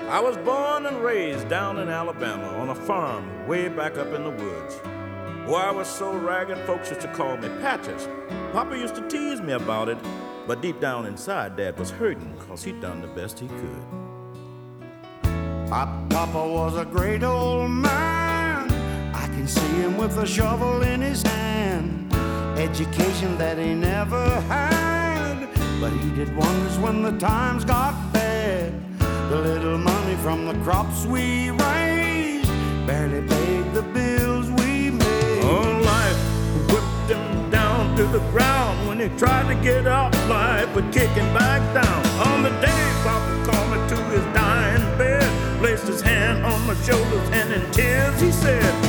I was born and raised down in Alabama on a farm way back up in the woods. Boy, I was so ragged, folks used to call me Patches. Papa used to tease me about it, but deep down inside, Dad was hurting because he'd done the best he could. Papa was a great old man. I can see him with a shovel in his hand. Education that he never had, but he did wonders when the times got bad. The little money from the crops we raised barely paid the bills we made. Oh, life whipped him down to the ground when he tried to get up. Life would kick him back down. On the day Papa called me to his dying bed, placed his hand on my shoulders, and in tears he said,